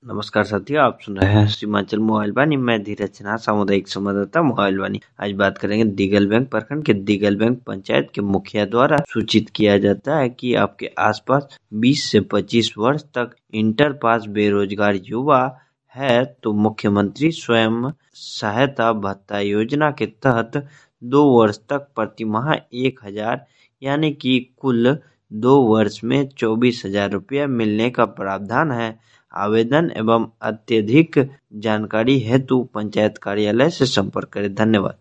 नमस्कार साथियों, आप सुन रहे हैं सीमांचल मोबाइल वाणी। मैं धीरज सिन्हा, सामुदायिक संवाददाता मोबाइल वाणी। आज बात करेंगे दिगलबैंक प्रखंड के दिगलबैंक पंचायत के मुखिया द्वारा सूचित किया जाता है कि आपके आसपास 20 से 25 वर्ष तक इंटर पास बेरोजगार युवा है तो मुख्यमंत्री स्वयं सहायता भत्ता योजना के तहत 2 वर्ष तक प्रति माह 1,000 यानी कि कुल 2 वर्ष में 24,000 रुपया मिलने का प्रावधान है। आवेदन एवं अत्यधिक जानकारी हेतु पंचायत कार्यालय से संपर्क करें। धन्यवाद।